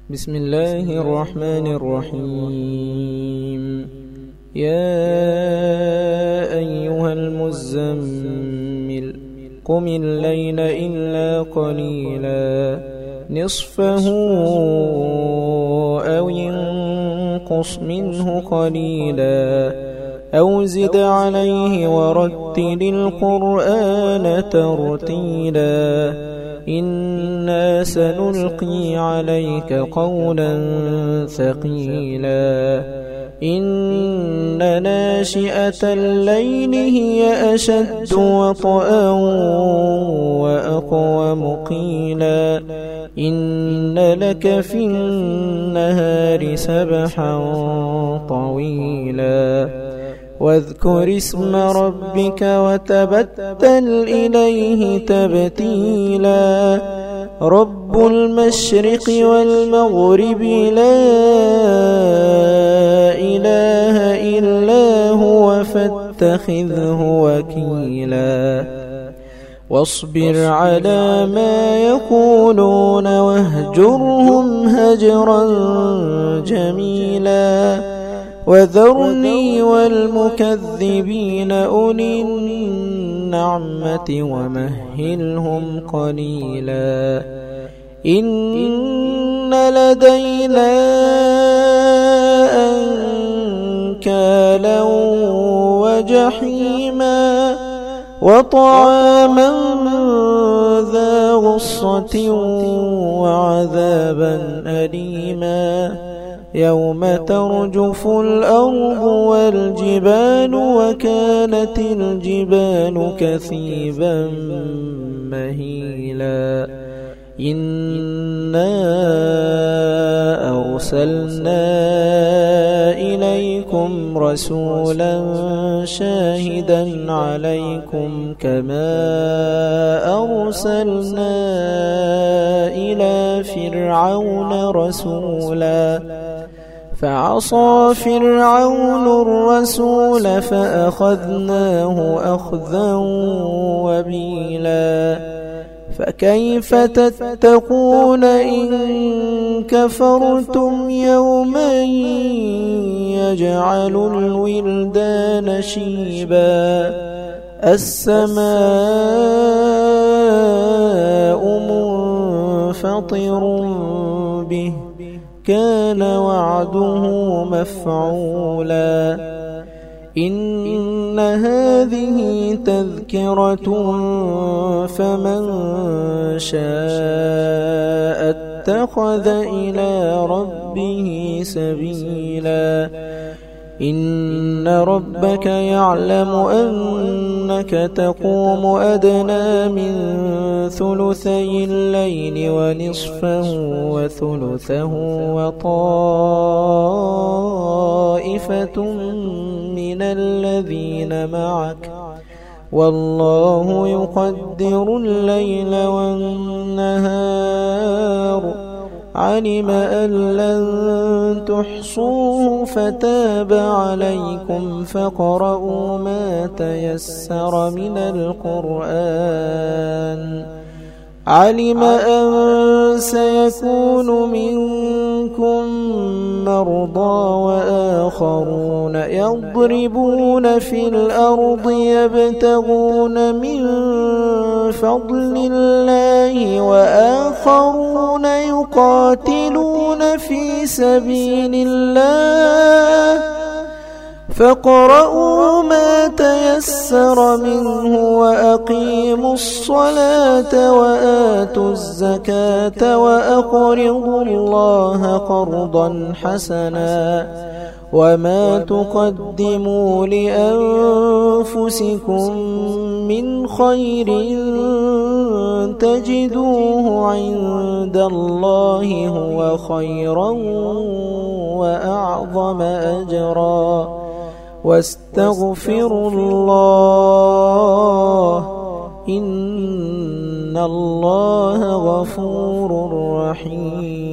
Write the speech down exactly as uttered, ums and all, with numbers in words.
بسم الله الرحمن الرحيم. يا أيها المزمل قم الليل إلا قليلا نصفه أو انقص منه قليلا أو زد عليه ورتل القرآن ترتيلا إنا سنلقي عليك قولا ثقيلا إن ناشئة الليل هي أشد وطئا وأقوم قيلا إن لك في النهار سبحا طويلا واذكر اسم ربك وتبتل إليه تبتيلا رب المشرق والمغرب لا إله إلا هو فاتخذه وكيلا واصبر على ما يقولون واهجرهم هجرا جميلا وذرني والمكذبين أولي النعمة ومهلهم قليلا إن لدينا أنكالا وجحيما وطعاما ذا غصة وعذابا أليما يوم ترجف الأرض والجبال وكانت الجبال كثيبا مهيلا إنا أرسلنا إليكم رسولا شاهدا عليكم كما أرسلنا إلى فرعون رسولا فعصى فرعون الرسول فأخذناه أخذا وبيلا فكيف تتقون إن كفرتم يوما يجعل الولدان شيبا السماء منفطر به كان وعده مفعولا إن هذه تذكرة فمن شاء اتخذ إلى ربه سبيلا إن ربك يعلم أنك تقوم أدنى من ثلثي الليل ونصفه وثلثه وطائفة من الذين معك والله يقدر الليل والنهار علم أن لن تحصوه فتاب عليكم فاقرؤوا ما تيسر من القرآن علم أن سيكون منكم مرضى وآخرون يضربون في الأرض يبتغون من فضل الله وآخرون يقاتلون في سبيل الله فاقرؤوا ما تيسر منه وأقيموا الصلاة وآتوا الزكاة وأقرضوا الله قرضا حسنا وما تقدموا لأنفسكم من خير تجدوه عند الله هو خيرا وأعظم أجرا واستغفروا الله إن الله غفور رحيم.